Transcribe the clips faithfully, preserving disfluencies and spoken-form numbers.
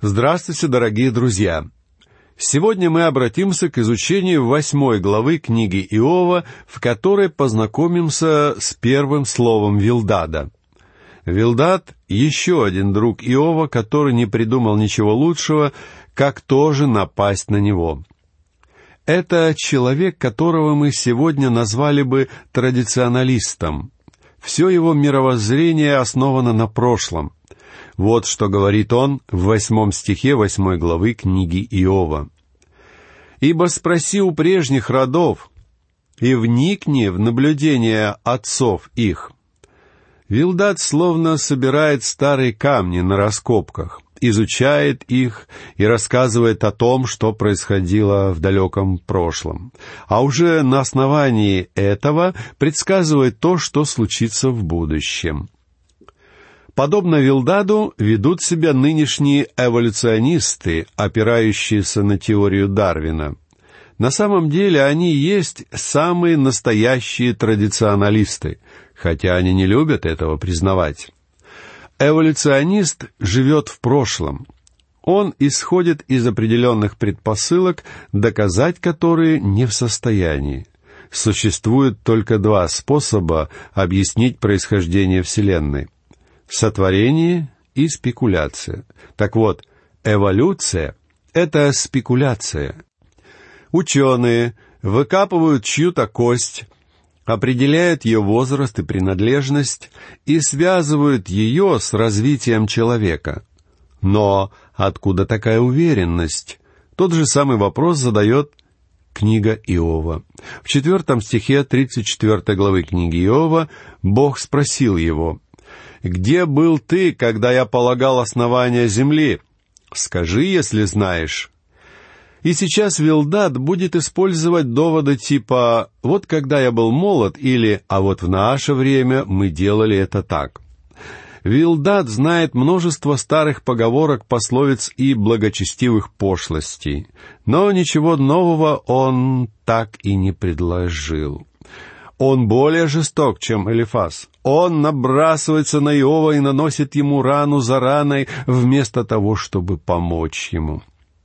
Здравствуйте, дорогие друзья! Сегодня мы обратимся к изучению восьмой главы книги Иова, в которой познакомимся с первым словом Вилдада. Вилдад — еще один друг Иова, который не придумал ничего лучшего, как тоже напасть на него. Это человек, которого мы сегодня назвали бы традиционалистом. Все его мировоззрение основано на прошлом. Вот что говорит он в восьмом стихе восьмой главы книги Иова. «Ибо спроси у прежних родов, и вникни в наблюдения отцов их». Вилдад словно собирает старые камни на раскопках, изучает их и рассказывает о том, что происходило в далеком прошлом, а уже на основании этого предсказывает то, что случится в будущем. Подобно Вилдаду ведут себя нынешние эволюционисты, опирающиеся на теорию Дарвина. На самом деле они есть самые настоящие традиционалисты, хотя они не любят этого признавать. Эволюционист живет в прошлом. Он исходит из определенных предпосылок, доказать которые не в состоянии. Существует только два способа объяснить происхождение Вселенной: сотворение и спекуляция. Так вот, эволюция — это спекуляция. Ученые выкапывают чью-то кость, определяют ее возраст и принадлежность и связывают ее с развитием человека. Но откуда такая уверенность? Тот же самый вопрос задает книга Иова. В четвертом стихе тридцать четвёртой главы книги Иова Бог спросил его: «Где был ты, когда я полагал основания земли? Скажи, если знаешь». И сейчас Вилдад будет использовать доводы типа «вот когда я был молод» или «а вот в наше время мы делали это так». Вилдад знает множество старых поговорок, пословиц и благочестивых пошлостей, но ничего нового он так и не предложил. Он более жесток, чем Элифаз. Он набрасывается на Иова и наносит ему рану за раной, вместо того, чтобы помочь ему.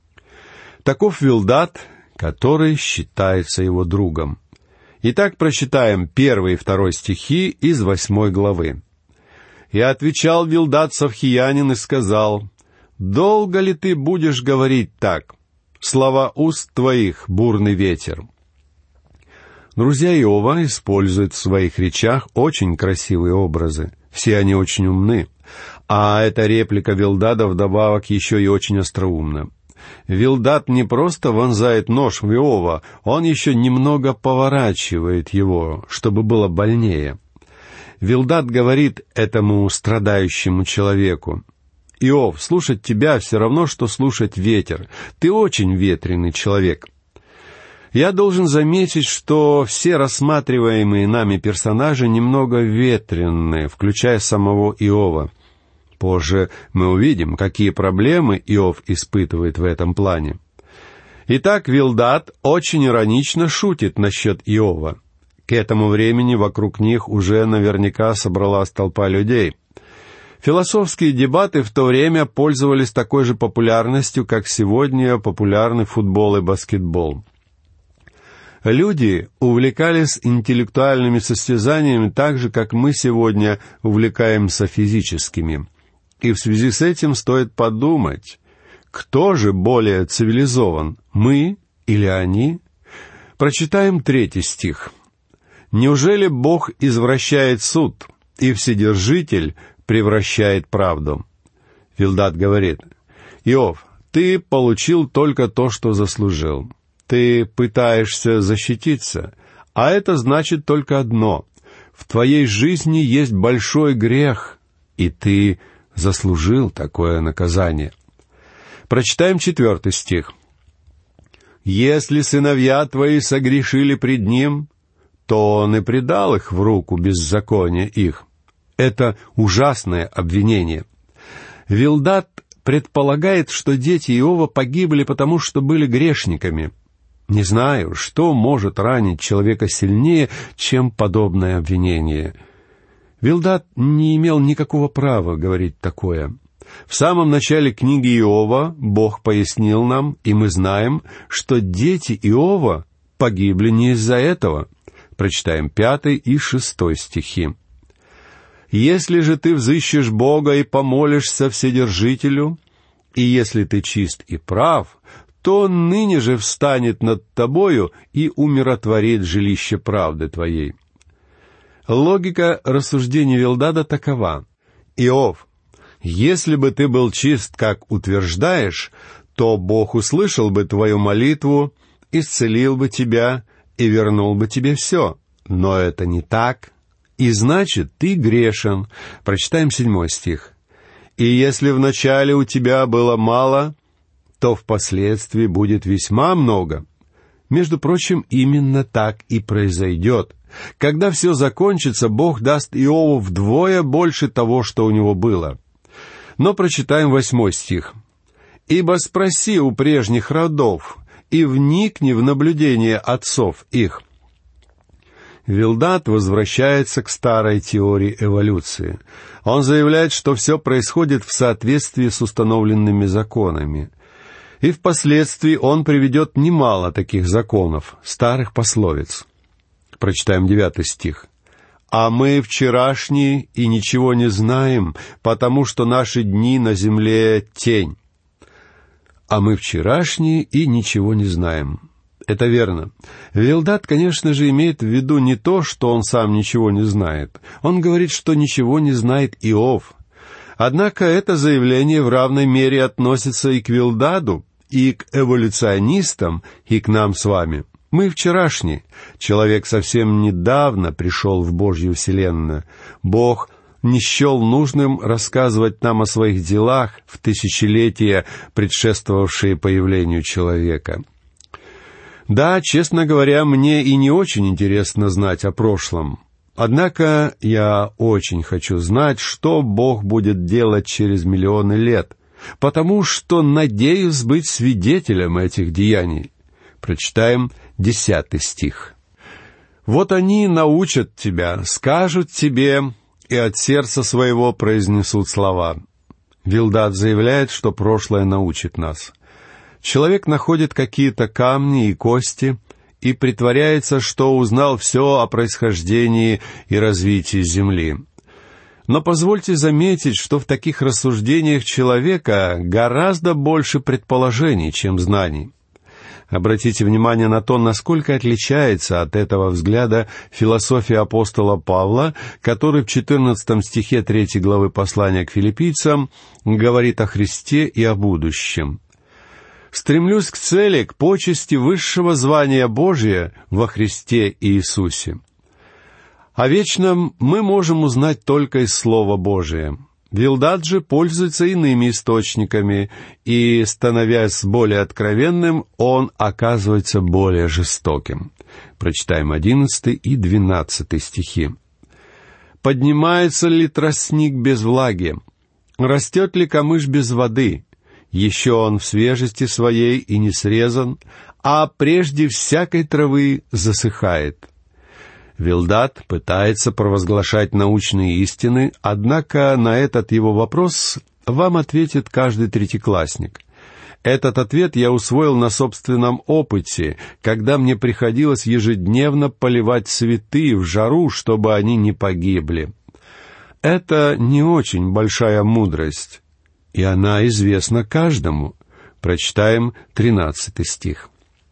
Таков Вилдад, который считается его другом. Итак, прочитаем первый и второй стихи из восьмой главы. «И отвечал Вилдад Савхиянин и сказал: долго ли ты будешь говорить так? Слова уст твоих — бурный ветер». Друзья Иова используют в своих речах очень красивые образы. Все они очень умны. А эта реплика Вилдада вдобавок еще и очень остроумна. Вилдад не просто вонзает нож в Иова, он еще немного поворачивает его, чтобы было больнее. Вилдад говорит этому страдающему человеку: «Иов, слушать тебя все равно, что слушать ветер. Ты очень ветреный человек». Я должен заметить, что все рассматриваемые нами персонажи немного ветреные, включая самого Иова. Позже мы увидим, какие проблемы Иов испытывает в этом плане. Итак, Вилдад очень иронично шутит насчет Иова. К этому времени вокруг них уже наверняка собралась толпа людей. Философские дебаты в то время пользовались такой же популярностью, как сегодня популярны футбол и баскетбол. Люди увлекались интеллектуальными состязаниями так же, как мы сегодня увлекаемся физическими. И в связи с этим стоит подумать, кто же более цивилизован, мы или они? Прочитаем третий стих. «Неужели Бог извращает суд, и Вседержитель превращает правду?» Вилдад говорит: «Иов, ты получил только то, что заслужил. Ты пытаешься защититься, а это значит только одно: в твоей жизни есть большой грех, и ты заслужил такое наказание». Прочитаем четвертый стих. «Если сыновья твои согрешили пред ним, то он и предал их в руку беззакония их». Это ужасное обвинение. Вилдад предполагает, что дети Иова погибли потому, что были грешниками. Не знаю, что может ранить человека сильнее, чем подобное обвинение. Вилдад не имел никакого права говорить такое. В самом начале книги Иова Бог пояснил нам, и мы знаем, что дети Иова погибли не из-за этого. Прочитаем пятый и шестой стихи. «Если же ты взыщешь Бога и помолишься Вседержителю, и если ты чист и прав, то Он ныне же встанет над тобою и умиротворит жилище правды твоей». Логика рассуждений Вилдада такова. «Иов, если бы ты был чист, как утверждаешь, то Бог услышал бы твою молитву, исцелил бы тебя и вернул бы тебе все. Но это не так, и значит, ты грешен». Прочитаем седьмой стих. «И если вначале у тебя было мало, то впоследствии будет весьма много». Между прочим, именно так и произойдет. Когда все закончится, Бог даст Иову вдвое больше того, что у него было. Но прочитаем восьмой стих. «Ибо спроси у прежних родов, и вникни в наблюдение отцов их». Вилдад возвращается к старой теории эволюции. Он заявляет, что все происходит в соответствии с установленными законами. И впоследствии он приведет немало таких законов, старых пословиц. Прочитаем девятый стих. «А мы вчерашние и ничего не знаем, потому что наши дни на земле тень». «А мы вчерашние и ничего не знаем». Это верно. Вилдад, конечно же, имеет в виду не то, что он сам ничего не знает. Он говорит, что ничего не знает Иов. Однако это заявление в равной мере относится и к Вилдаду, и к эволюционистам, и к нам с вами. Мы вчерашние. Человек совсем недавно пришел в Божью вселенную. Бог не счел нужным рассказывать нам о своих делах в тысячелетия, предшествовавшие появлению человека. Да, честно говоря, мне и не очень интересно знать о прошлом. Однако я очень хочу знать, что Бог будет делать через миллионы лет, потому что надеюсь быть свидетелем этих деяний. Прочитаем десятый стих. «Вот они научат тебя, скажут тебе, и от сердца своего произнесут слова». Вилдад заявляет, что прошлое научит нас. Человек находит какие-то камни и кости и притворяется, что узнал все о происхождении и развитии Земли. Но позвольте заметить, что в таких рассуждениях человека гораздо больше предположений, чем знаний. Обратите внимание на то, насколько отличается от этого взгляда философия апостола Павла, который в четырнадцатом стихе третьей главы послания к филиппийцам говорит о Христе и о будущем. «Стремлюсь к цели, к почести высшего звания Божия во Христе Иисусе». О вечном мы можем узнать только из Слова Божия. Вилдад же пользуется иными источниками, и, становясь более откровенным, он оказывается более жестоким. Прочитаем одиннадцатый и двенадцатый стихи. «Поднимается ли тростник без влаги? Растет ли камыш без воды? Еще он в свежести своей и не срезан, а прежде всякой травы засыхает». Вилдад пытается провозглашать научные истины, однако на этот его вопрос вам ответит каждый третьеклассник. Этот ответ я усвоил на собственном опыте, когда мне приходилось ежедневно поливать цветы в жару, чтобы они не погибли. Это не очень большая мудрость, и она известна каждому. Прочитаем тринадцатый стих.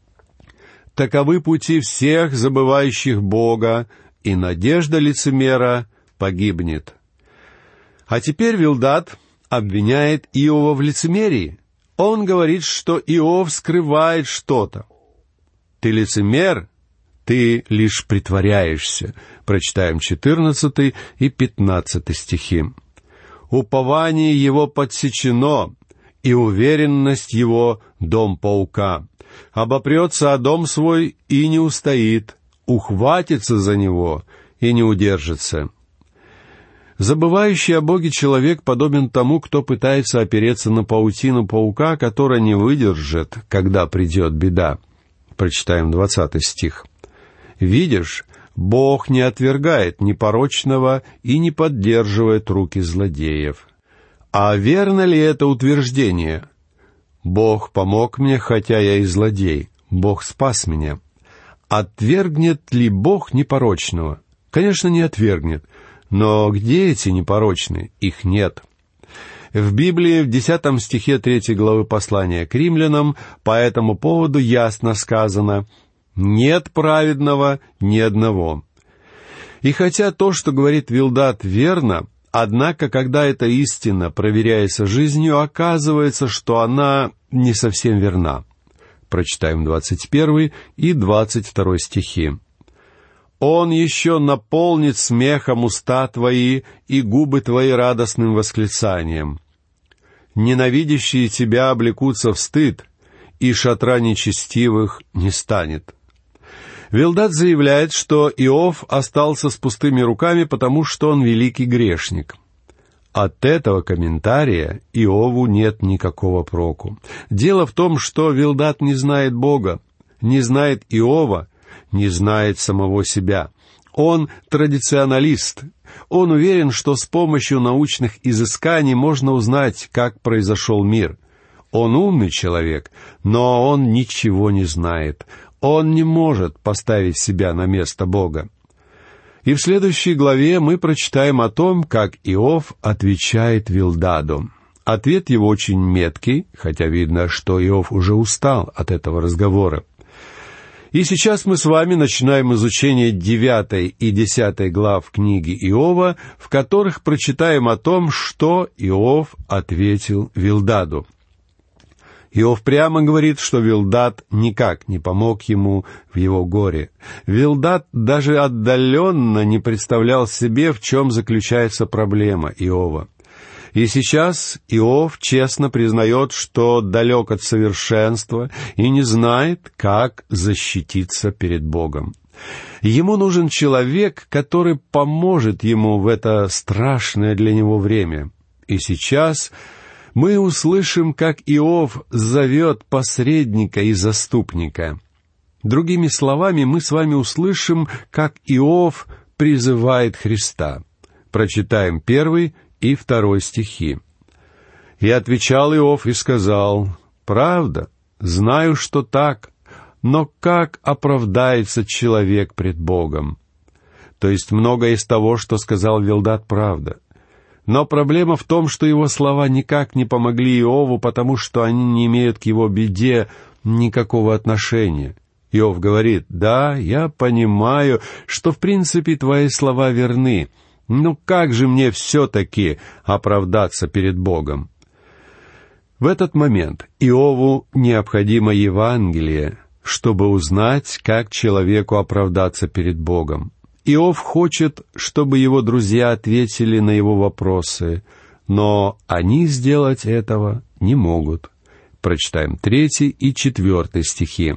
«Таковы пути всех, забывающих Бога, и надежда лицемера погибнет». А теперь Вилдад обвиняет Иова в лицемерии. Он говорит, что Иов скрывает что-то. «Ты лицемер, ты лишь притворяешься». Прочитаем четырнадцатый и пятнадцатый стихи. «Упование его подсечено, и уверенность его — дом паука. Обопрется о дом свой и не устоит, ухватится за него и не удержится». Забывающий о Боге человек подобен тому, кто пытается опереться на паутину паука, которая не выдержит, когда придет беда. Прочитаем двадцатый стих. «Видишь, Бог не отвергает непорочного и не поддерживает руки злодеев». А верно ли это утверждение? Бог помог мне, хотя я и злодей. Бог спас меня. Отвергнет ли Бог непорочного? Конечно, не отвергнет. Но где эти непорочные? Их нет. В Библии, в десятом стихе третьей главы послания к римлянам, по этому поводу ясно сказано: «Нет праведного ни одного». И хотя то, что говорит Вилдад, верно, однако, когда эта истина проверяется жизнью, оказывается, что она не совсем верна. Прочитаем двадцать первый и двадцать второй стихи. «Он еще наполнит смехом уста твои и губы твои радостным восклицанием. Ненавидящие тебя облекутся в стыд, и шатра нечестивых не станет». Вилдад заявляет, что Иов остался с пустыми руками, потому что он великий грешник. От этого комментария Иову нет никакого проку. Дело в том, что Вилдад не знает Бога, не знает Иова, не знает самого себя. Он традиционалист. Он уверен, что с помощью научных изысканий можно узнать, как произошел мир. Он умный человек, но он ничего не знает. Он не может поставить себя на место Бога. И в следующей главе мы прочитаем о том, как Иов отвечает Вилдаду. Ответ его очень меткий, хотя видно, что Иов уже устал от этого разговора. И сейчас мы с вами начинаем изучение девятой и десятой глав книги Иова, в которых прочитаем о том, что Иов ответил Вилдаду. Иов прямо говорит, что Вилдад никак не помог ему в его горе. Вилдад даже отдаленно не представлял себе, в чем заключается проблема Иова. И сейчас Иов честно признает, что далек от совершенства и не знает, как защититься перед Богом. Ему нужен человек, который поможет ему в это страшное для него время. И сейчас мы услышим, как Иов зовет посредника и заступника. Другими словами, мы с вами услышим, как Иов призывает Христа. Прочитаем первый и второй стихи. «И отвечал Иов и сказал: правда, знаю, что так, но как оправдается человек пред Богом?» То есть многое из того, что сказал Вилдад, правда. Но проблема в том, что его слова никак не помогли Иову, потому что они не имеют к его беде никакого отношения. Иов говорит: «Да, я понимаю, что в принципе твои слова верны, но как же мне все-таки оправдаться перед Богом?» В этот момент Иову необходимо Евангелие, чтобы узнать, как человеку оправдаться перед Богом. Иов хочет, чтобы его друзья ответили на его вопросы, но они сделать этого не могут. Прочитаем третий и четвертый стихи.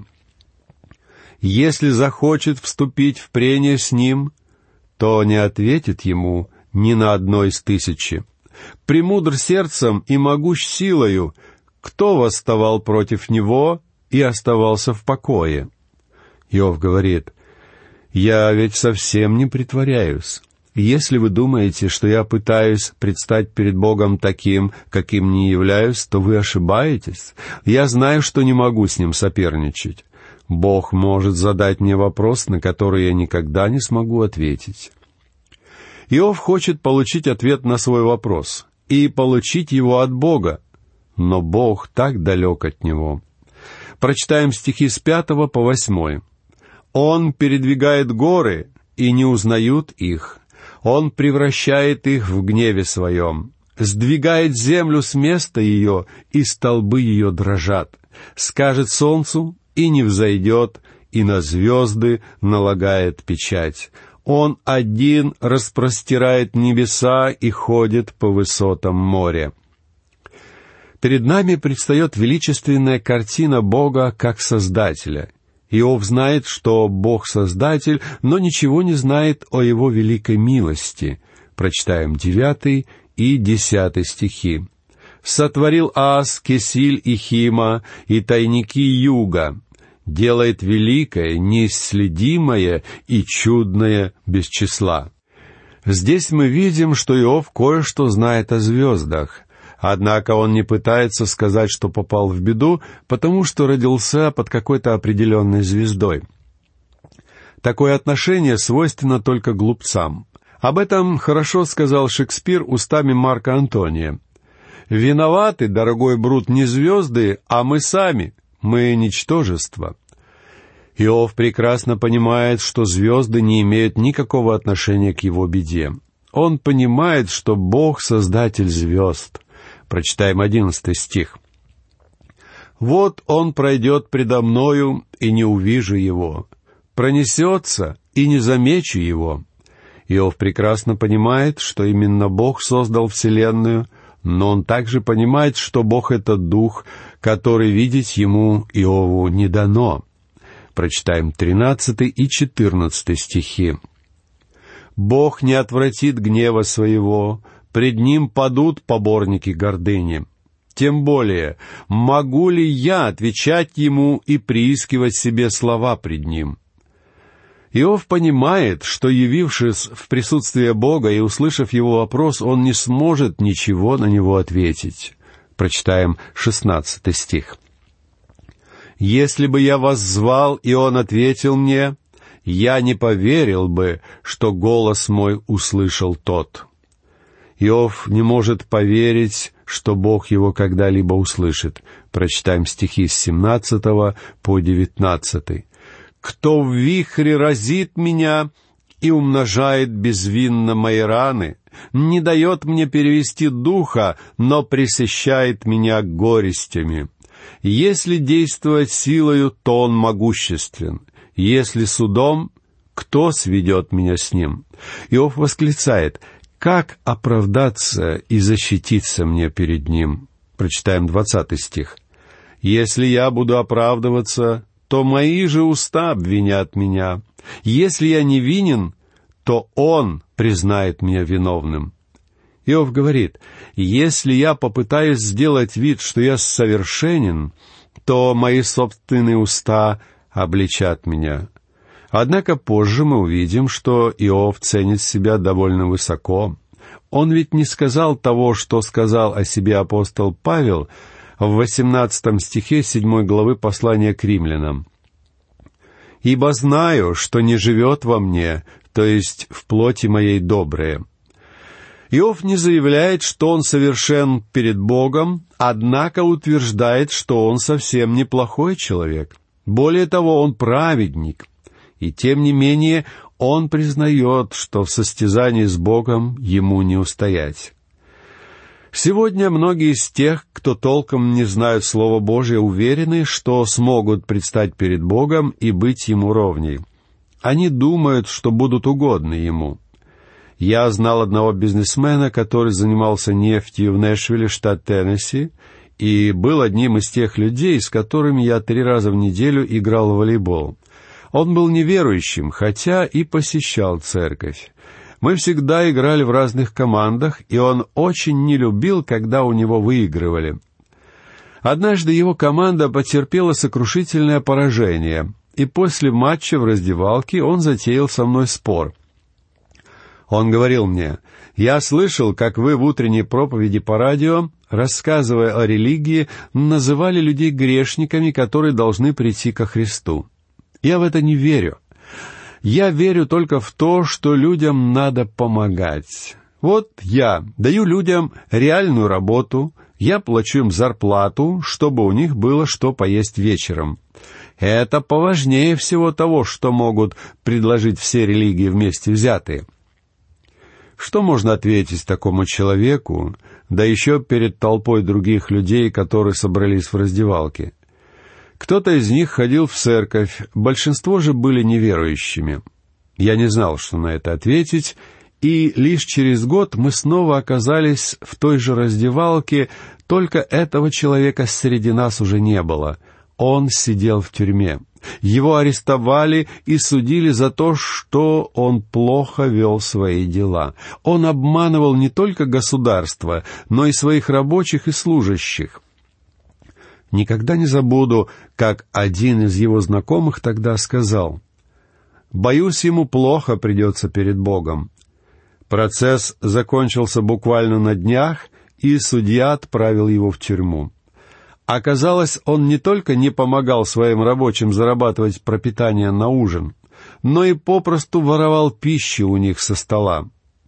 «Если захочет вступить в прение с ним, то не ответит ему ни на одно из тысячи. Премудр сердцем и могущ силою, кто восставал против него и оставался в покое?» Иов говорит: «Я ведь совсем не притворяюсь. Если вы думаете, что я пытаюсь предстать перед Богом таким, каким не являюсь, то вы ошибаетесь. Я знаю, что не могу с Ним соперничать. Бог может задать мне вопрос, на который я никогда не смогу ответить». Иов хочет получить ответ на свой вопрос и получить его от Бога, но Бог так далек от него. Прочитаем стихи с пятого по восьмой. «Он передвигает горы, и не узнают их. Он превращает их в гневе своем. Сдвигает землю с места ее, и столбы ее дрожат. Скажет солнцу, и не взойдет, и на звезды налагает печать. Он один распростирает небеса и ходит по высотам моря». Перед нами предстает величественная картина Бога как Создателя. Иов знает, что Бог Создатель, но ничего не знает о Его великой милости. Прочитаем девятый и десятый стихи. «Сотворил Аз, Кесиль и Хима, и тайники юга. Делает великое, неисследимое и чудное без числа». Здесь мы видим, что Иов кое-что знает о звездах. Однако он не пытается сказать, что попал в беду, потому что родился под какой-то определенной звездой. Такое отношение свойственно только глупцам. Об этом хорошо сказал Шекспир устами Марка Антония. «Виноваты, дорогой Брут, не звезды, а мы сами, мы ничтожество». Иов прекрасно понимает, что звезды не имеют никакого отношения к его беде. Он понимает, что Бог — создатель звезд. Прочитаем одиннадцатый стих. «Вот он пройдет предо мною, и не увижу его, пронесется, и не замечу его». Иов прекрасно понимает, что именно Бог создал Вселенную, но он также понимает, что Бог — это Дух, который видеть ему, Иову, не дано. Прочитаем тринадцатый и четырнадцатый стихи. «Бог не отвратит гнева своего, пред ним падут поборники гордыни. Тем более, могу ли я отвечать ему и приискивать себе слова пред ним?» Иов понимает, что, явившись в присутствие Бога и услышав его вопрос, он не сможет ничего на него ответить. Прочитаем шестнадцатый стих. «Если бы я воззвал, и он ответил мне, я не поверил бы, что голос мой услышал тот». Иов не может поверить, что Бог его когда-либо услышит. Прочитаем стихи с семнадцатого по девятнадцатый. «Кто в вихре разит меня и умножает безвинно мои раны, не дает мне перевести духа, но пресыщает меня горестями. Если действовать силою, то он могуществен. Если судом, кто сведет меня с ним?» Иов восклицает: «Как оправдаться и защититься мне перед ним?» Прочитаем двадцатый стих. «Если я буду оправдываться, то мои же уста обвинят меня. Если я невинен, то он признает меня виновным». Иов говорит: «Если я попытаюсь сделать вид, что я совершенен, то мои собственные уста обличат меня». Однако позже мы увидим, что Иов ценит себя довольно высоко. Он ведь не сказал того, что сказал о себе апостол Павел в восемнадцатом стихе седьмой главы послания к римлянам. «Ибо знаю, что не живет во мне, то есть в плоти моей доброе». Иов не заявляет, что он совершен перед Богом, однако утверждает, что он совсем неплохой человек. Более того, он праведник. И тем не менее, он признает, что в состязании с Богом ему не устоять. Сегодня многие из тех, кто толком не знают Слова Божие, уверены, что смогут предстать перед Богом и быть Ему ровней. Они думают, что будут угодны Ему. Я знал одного бизнесмена, который занимался нефтью в Нэшвилле, штат Теннесси, и был одним из тех людей, с которыми я три раза в неделю играл в волейбол. Он был неверующим, хотя и посещал церковь. Мы всегда играли в разных командах, и он очень не любил, когда у него выигрывали. Однажды его команда потерпела сокрушительное поражение, и после матча в раздевалке он затеял со мной спор. Он говорил мне: «Я слышал, как вы в утренней проповеди по радио, рассказывая о религии, называли людей грешниками, которые должны прийти ко Христу. Я в это не верю. Я верю только в то, что людям надо помогать. Вот я даю людям реальную работу, я плачу им зарплату, чтобы у них было что поесть вечером. Это поважнее всего того, что могут предложить все религии вместе взятые». Что можно ответить такому человеку, да еще перед толпой других людей, которые собрались в раздевалке? Кто-то из них ходил в церковь, большинство же были неверующими. Я не знал, что на это ответить, и лишь через год мы снова оказались в той же раздевалке, только этого человека среди нас уже не было. Он сидел в тюрьме. Его арестовали и судили за то, что он плохо вел свои дела. Он обманывал не только государство, но и своих рабочих и служащих. Никогда не забуду, как один из его знакомых тогда сказал: «Боюсь, ему плохо придется перед Богом». Процесс закончился буквально на днях, и судья отправил его в тюрьму. Оказалось, он не только не помогал своим рабочим зарабатывать пропитание на ужин, но и попросту воровал пищу у них со стола.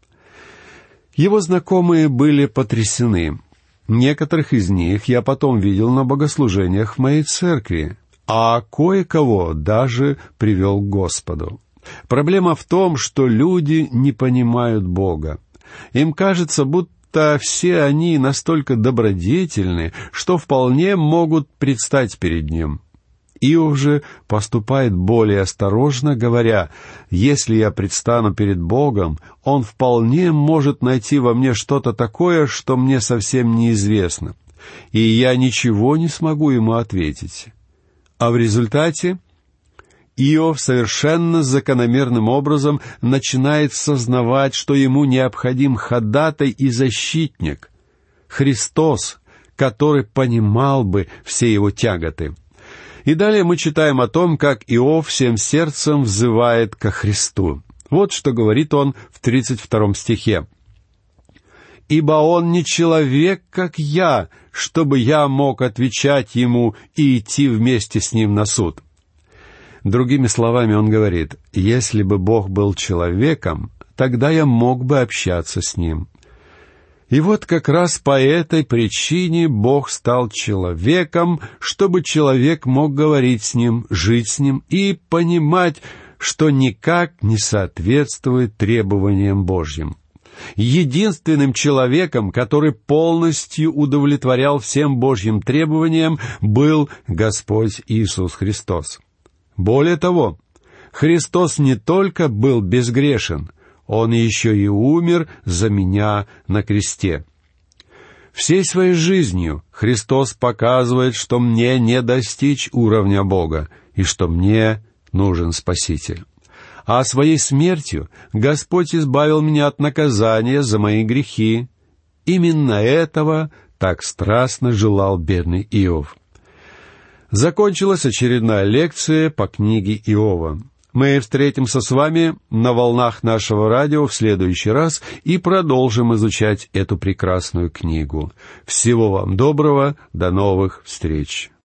Его знакомые были потрясены. Некоторых из них я потом видел на богослужениях в моей церкви, а кое-кого даже привел к Господу. Проблема в том, что люди не понимают Бога. Им кажется, будто все они настолько добродетельны, что вполне могут предстать перед Ним. Иов же поступает более осторожно, говоря: «Если я предстану перед Богом, Он вполне может найти во мне что-то такое, что мне совсем неизвестно, и я ничего не смогу Ему ответить». А в результате Иов совершенно закономерным образом начинает сознавать, что ему необходим ходатай и защитник, Христос, который понимал бы все его тяготы. И далее мы читаем о том, как Иов всем сердцем взывает ко Христу. Вот что говорит он в тридцать втором стихе. «Ибо он не человек, как я, чтобы я мог отвечать ему и идти вместе с ним на суд». Другими словами, он говорит: «Если бы Бог был человеком, тогда я мог бы общаться с Ним». И вот как раз по этой причине Бог стал человеком, чтобы человек мог говорить с Ним, жить с Ним и понимать, что никак не соответствует требованиям Божьим. Единственным человеком, который полностью удовлетворял всем Божьим требованиям, был Господь Иисус Христос. Более того, Христос не только был безгрешен, Он еще и умер за меня на кресте. Всей своей жизнью Христос показывает, что мне не достичь уровня Бога, и что мне нужен Спаситель. А своей смертью Господь избавил меня от наказания за мои грехи. Именно этого так страстно желал бедный Иов. Закончилась очередная лекция по книге Иова. Мы встретимся с вами на волнах нашего радио в следующий раз и продолжим изучать эту прекрасную книгу. Всего вам доброго, до новых встреч!